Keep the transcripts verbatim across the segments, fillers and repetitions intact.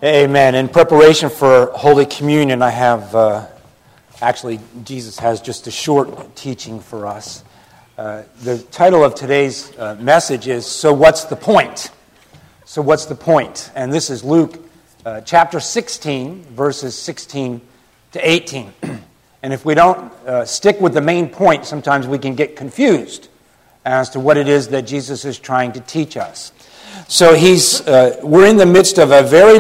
Amen. In preparation for Holy Communion, I have, uh, actually, Jesus has just a short teaching for us. Uh, the title of today's uh, message is, So What's the Point? So what's the point? And this is Luke uh, chapter sixteen, verses sixteen to eighteen. And if we don't uh, stick with the main point, sometimes we can get confused as to what it is that Jesus is trying to teach us. So he's, uh, we're in the midst of a very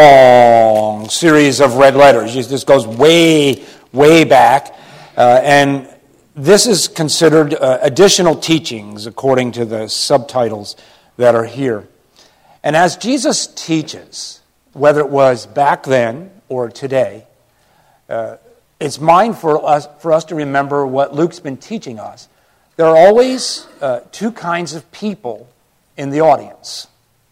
long series of red letters. This goes way, way back. Uh, and this is considered uh, additional teachings according to the subtitles that are here. And as Jesus teaches, whether it was back then or today, uh, it's mine for us, for us to remember what Luke's been teaching us. There are always uh, two kinds of people in the audience.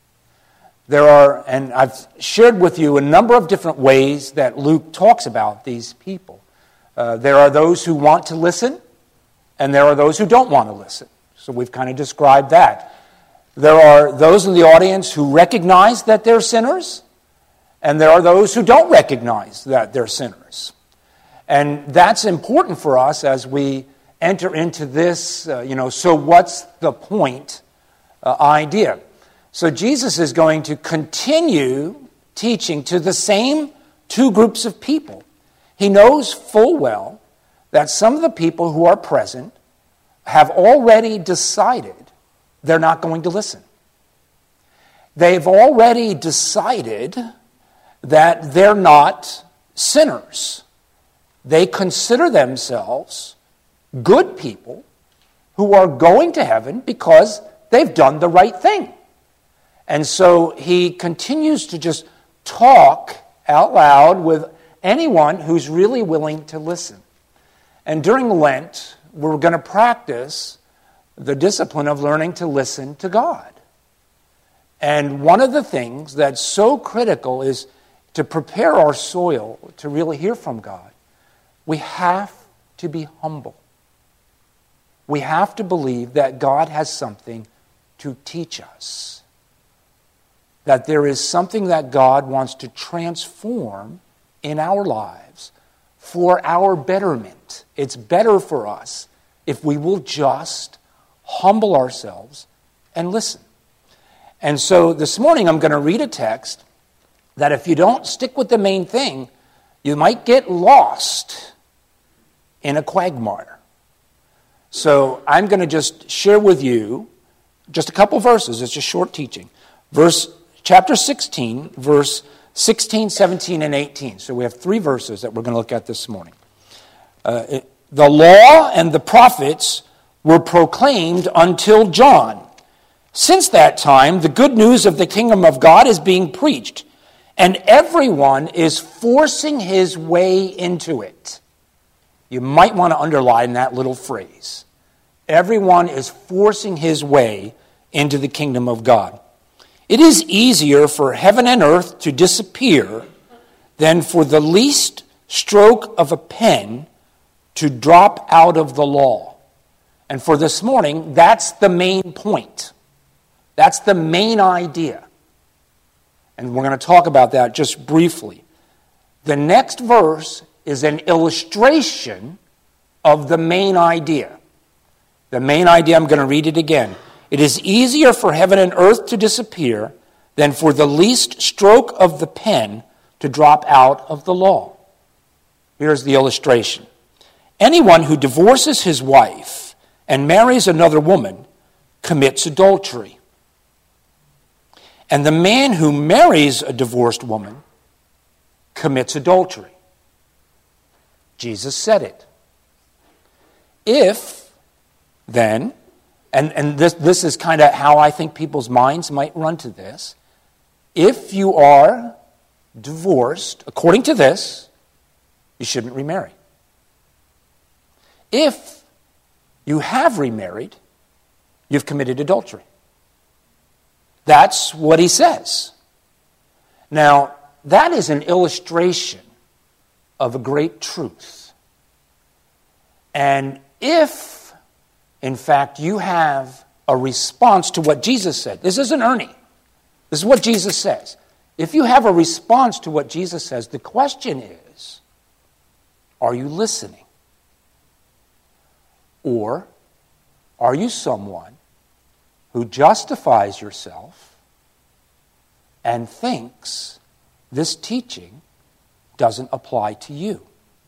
There are, and I've shared with you a number of different ways that Luke talks about these people. Uh, there are those who want to listen, and there are those who don't want to listen. So we've kind of described that. There are those in the audience who recognize that they're sinners, and there are those who don't recognize that they're sinners. And that's important for us as we enter into this, uh, you know, so what's the point uh, idea. So Jesus is going to continue teaching to the same two groups of people. He knows full well that some of the people who are present have already decided they're not going to listen. They've already decided that they're not sinners. They consider themselves good people who are going to heaven because they've done the right thing. And so he continues to just talk out loud with anyone who's really willing to listen. And during Lent, we're going to practice the discipline of learning to listen to God. And one of the things that's so critical is to prepare our soil to really hear from God. We have to be humble. We have to believe that God has something to teach us. That there is something that God wants to transform in our lives for our betterment. It's better for us if we will just humble ourselves and listen. And so this morning I'm going to read a text that if you don't stick with the main thing, you might get lost in a quagmire. So I'm going to just share with you just a couple verses. It's just short teaching. Verse chapter sixteen, verse sixteen, seventeen, and eighteen. So we have three verses that we're going to look at this morning. Uh, it, the law and the prophets were proclaimed until John. Since that time, the good news of the kingdom of God is being preached, and everyone is forcing his way into it. You might want to underline that little phrase. Everyone is forcing his way into the kingdom of God. It is easier for heaven and earth to disappear than for the least stroke of a pen to drop out of the law. And for this morning, that's the main point. That's the main idea. And we're going to talk about that just briefly. The next verse is an illustration of the main idea. The main idea, I'm going to read it again. It is easier for heaven and earth to disappear than for the least stroke of the pen to drop out of the law. Here's the illustration. Anyone who divorces his wife and marries another woman commits adultery. And the man who marries a divorced woman commits adultery. Jesus said it. If, then, and, and this, this is kind of how I think people's minds might run to this, if you are divorced, according to this, you shouldn't remarry. If you have remarried, you've committed adultery. That's what he says. Now, that is an illustration of a great truth. And if, in fact, you have a response to what Jesus said, this isn't Ernie. This is what Jesus says. if you have a response to what Jesus says, the question is, are you listening? Or are you someone who justifies yourself and thinks this teaching doesn't apply to you?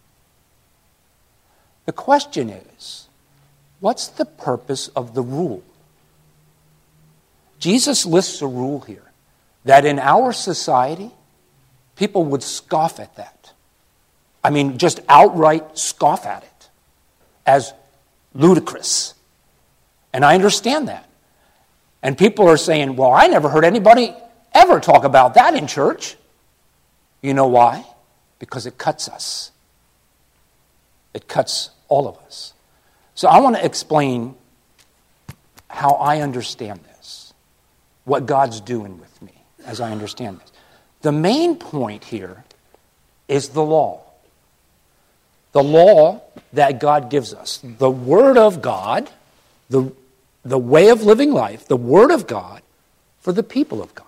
The question is, what's the purpose of the rule? Jesus lists a rule here that in our society, people would scoff at that. I mean, just outright scoff at it as ludicrous. And I understand that. And people are saying, well, I never heard anybody ever talk about that in church. You know why? Because it cuts us. It cuts all of us. So I want to explain how I understand this, what God's doing with me as I understand this. The main point here is the law. The law that God gives us. The Word of God, the, the way of living life, the Word of God for the people of God.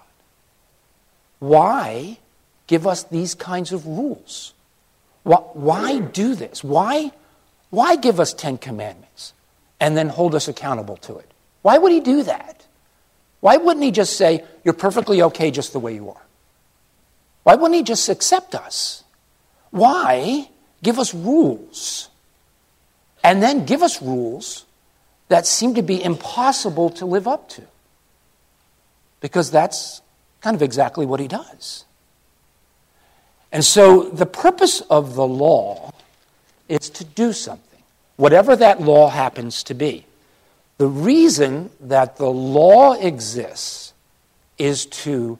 Why give us these kinds of rules? Why, why do this? Why, why give us Ten Commandments and then hold us accountable to it? Why would he do that? Why wouldn't he just say, you're perfectly okay just the way you are? Why wouldn't he just accept us? Why give us rules and then give us rules that seem to be impossible to live up to? Because that's kind of exactly what he does. And so the purpose of the law is to do something, whatever that law happens to be. The reason that the law exists is to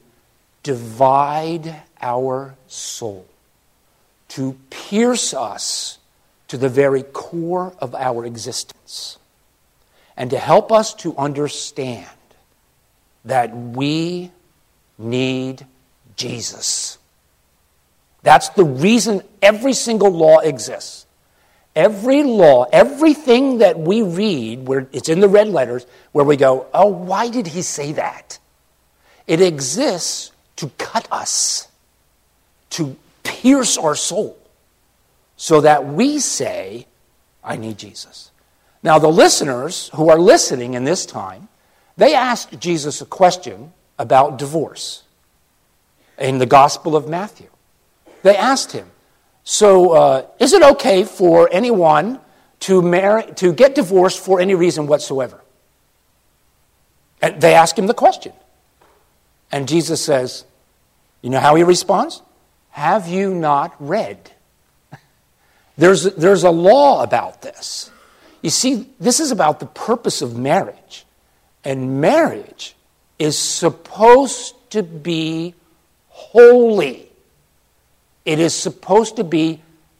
divide our soul, to pierce us to the very core of our existence, and to help us to understand that we need Jesus. That's the reason every single law exists. Every law, everything that we read, where it's in the red letters, where we go, oh, why did he say that? It exists to cut us, to pierce our soul, so that we say, I need Jesus. Now, the listeners who are listening in this time, they asked Jesus a question about divorce in the Gospel of Matthew. They asked him, so uh, is it okay for anyone to marry, to get divorced for any reason whatsoever? And they ask him the question. And Jesus says, you know how he responds? Have you not read? There's, there's a law about this. You see, this is about the purpose of marriage. And marriage is supposed to be holy. It is supposed to be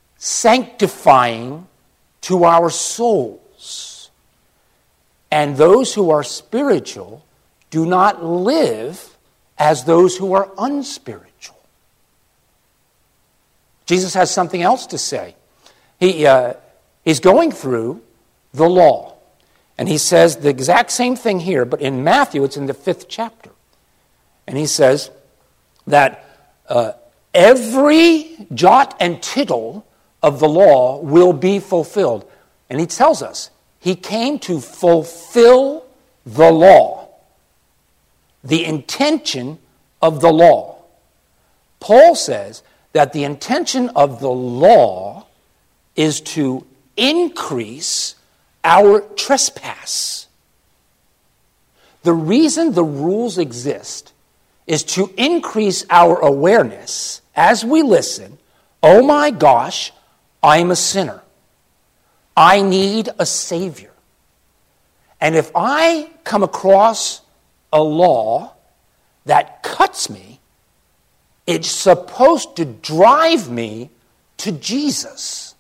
sanctifying to our souls. And those who are spiritual do not live as those who are unspiritual. Jesus has something else to say. He, uh, he's going through the law. And he says the exact same thing here, but in Matthew, it's in the fifth chapter. And he says that uh, every jot and tittle of the law will be fulfilled. And he tells us he came to fulfill the law, the intention of the law. Paul says that the intention of the law is to increase our trespass. The reason the rules exist is to increase our awareness as we listen. Oh my gosh, I'm a sinner. I need a Savior. And if I come across a law that cuts me, it's supposed to drive me to Jesus.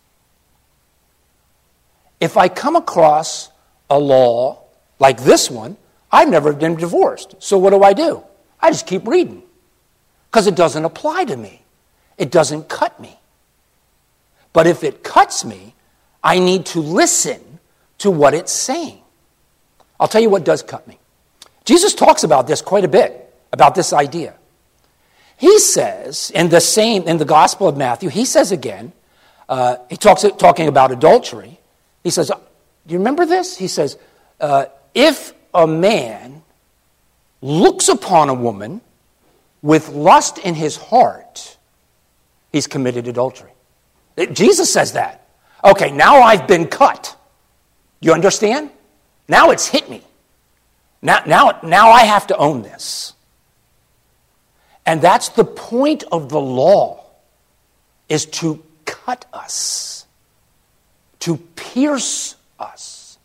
If I come across a law like this one, I've never been divorced. So what do I do? I just keep reading because it doesn't apply to me. It doesn't cut me. But if it cuts me, I need to listen to what it's saying. I'll tell you what does cut me. Jesus talks about this quite a bit, about this idea. He says, in the same, in the Gospel of Matthew, he says again, uh, he talks talking about adultery. He says, do you remember this? He says, uh, if a man looks upon a woman with lust in his heart, he's committed adultery. Jesus says that. Okay, now I've been cut. You understand? Now it's hit me. Now, now, now I have to own this. And that's the point of the law, is to cut us, to pierce us.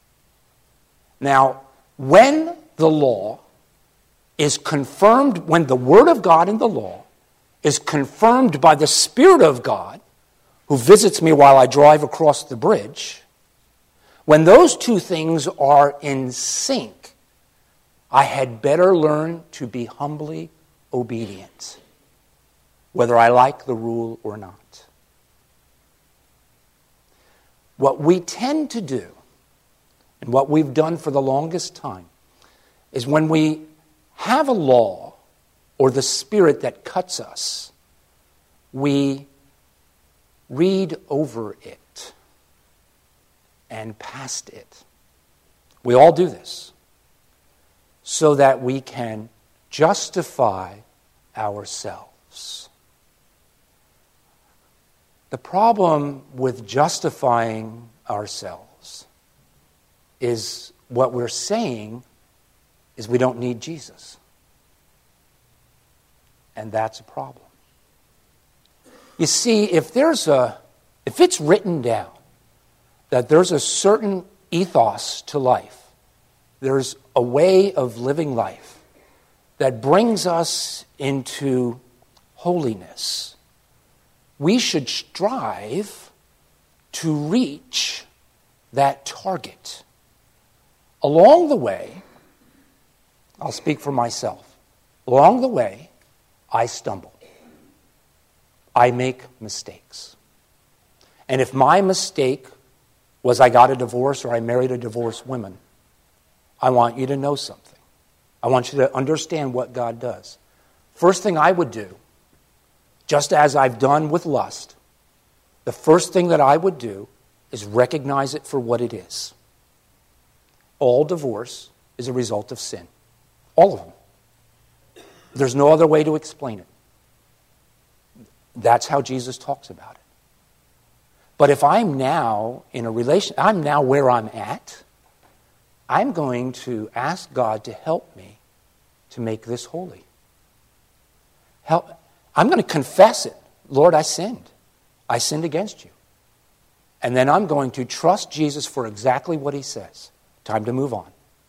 Now, when the law is confirmed, when the Word of God in the law is confirmed by the Spirit of God, who visits me while I drive across the bridge, when those two things are in sync, I had better learn to be humbly obedient, whether I like the rule or not. What we tend to do, and what we've done for the longest time, is when we have a law or the Spirit that cuts us, we read over it and past it. We all do this so that we can justify ourselves. The problem with justifying ourselves is what we're saying is we don't need Jesus. And that's a problem. You see, if there's a, if it's written down that there's a certain ethos to life, there's a way of living life that brings us into holiness, we should strive to reach that target. Along the way, I'll speak for myself. Along the way, I stumble. I make mistakes. And if my mistake was I got a divorce or I married a divorced woman, I want you to know something. I want you to understand what God does. First thing I would do, just as I've done with lust, the first thing that I would do is recognize it for what it is. All divorce is a result of sin. All of them. There's no other way to explain it. That's how Jesus talks about it. But if I'm now in a relation, I'm now where I'm at, I'm going to ask God to help me to make this holy. Help, I'm going to confess it. Lord, I sinned. I sinned against you. And then I'm going to trust Jesus for exactly what he says. Time to move on.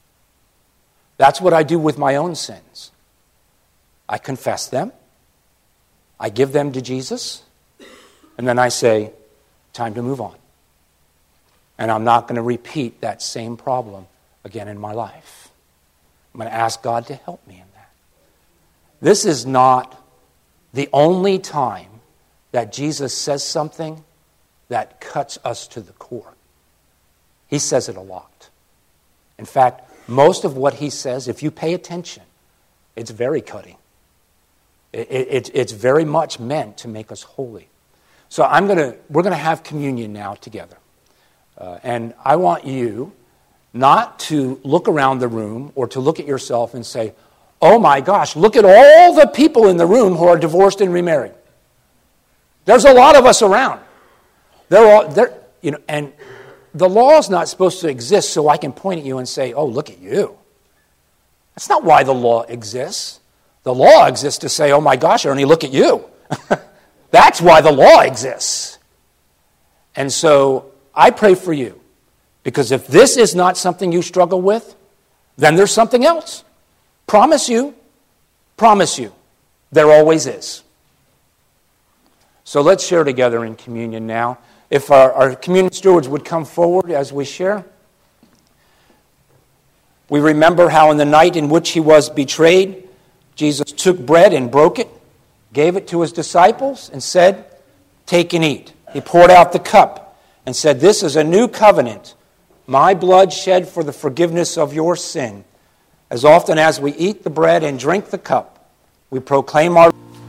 That's what I do with my own sins. I confess them. I give them to Jesus. And then I say, time to move on. And I'm not going to repeat that same problem again in my life. I'm going to ask God to help me in that. This is not the only time that Jesus says something that cuts us to the core. He says it a lot. In fact, most of what he says, if you pay attention, it's very cutting. It, it, it's very much meant to make us holy. So I'm gonna, we're going to have communion now together. Uh, and I want you not to look around the room or to look at yourself and say, oh my gosh, look at all the people in the room who are divorced and remarried. There's a lot of us around. They're all, they're, you know, and the law is not supposed to exist so I can point at you and say, oh, look at you. That's not why the law exists. The law exists to say, oh my gosh, Ernie, look at you. That's why the law exists. And so I pray for you, because if this is not something you struggle with, then there's something else. Promise you, promise you, there always is. So let's share together in communion now. If our, our communion stewards would come forward as we share. We remember how in the night in which he was betrayed, Jesus took bread and broke it, gave it to his disciples, and said, take and eat. He poured out the cup and said, this is a new covenant, my blood shed for the forgiveness of your sin. As often as we eat the bread and drink the cup, we proclaim our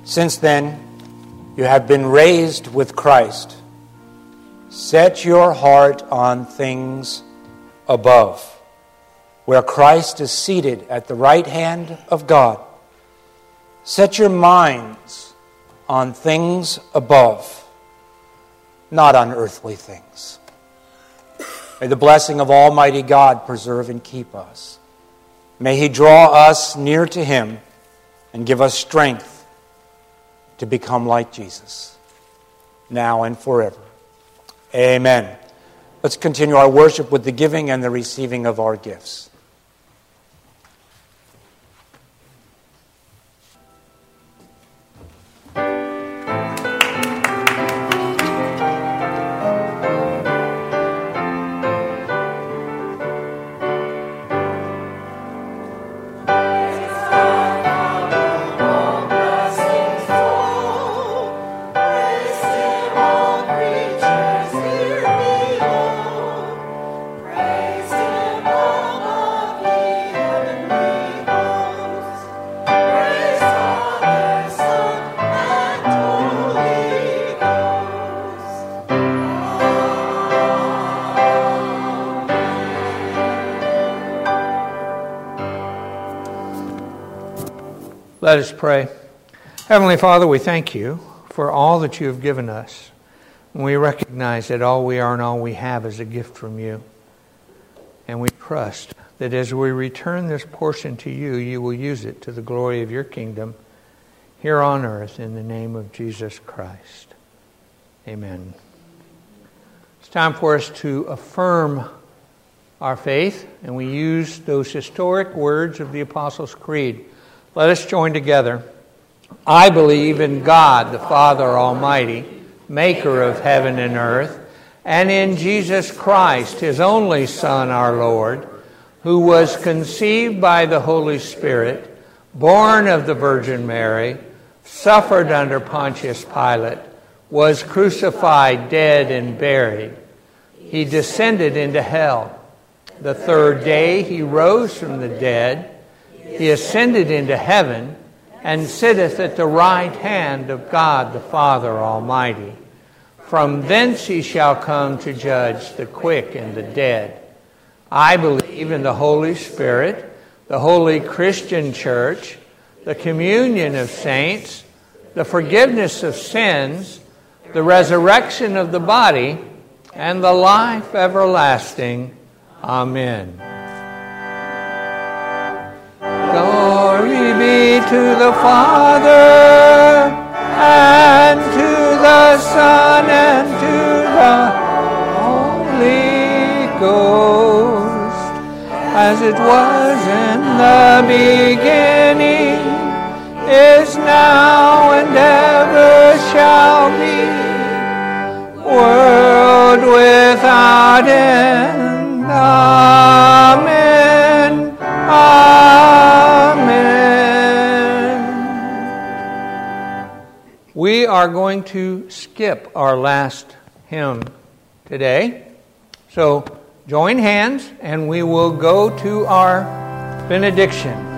Since then, you have been raised with Christ. Set your heart on things above, where Christ is seated at the right hand of God. Set your minds on things above, not on earthly things. May the blessing of Almighty God preserve and keep us. May He draw us near to Him and give us strength to become like Jesus, now and forever. Amen. Let's continue our worship with the giving and the receiving of our gifts. Let us pray. Heavenly Father, we thank you for all that you have given us. We recognize that all we are and all we have is a gift from you. And we trust that as we return this portion to you, you will use it to the glory of your kingdom here on earth in the name of Jesus Christ. Amen. It's time for us to affirm our faith, and we use those historic words of the Apostles' Creed. Let us join together. I believe in God, the Father Almighty, maker of heaven and earth, and in Jesus Christ, His only Son, our Lord, who was conceived by the Holy Spirit, born of the Virgin Mary, suffered under Pontius Pilate, was crucified, dead, and buried. He descended into hell. The third day He rose from the dead. He ascended into heaven and sitteth at the right hand of God the Father Almighty. From thence He shall come to judge the quick and the dead. I believe in the Holy Spirit, the holy Christian church, the communion of saints, the forgiveness of sins, the resurrection of the body, and the life everlasting. Amen. Glory be to the Father, and to the Son, and to the Holy Ghost, as it was in the beginning, is now, and ever shall be, world without end. Amen. Amen. We are going to skip our last hymn today. So join hands and we will go to our benediction.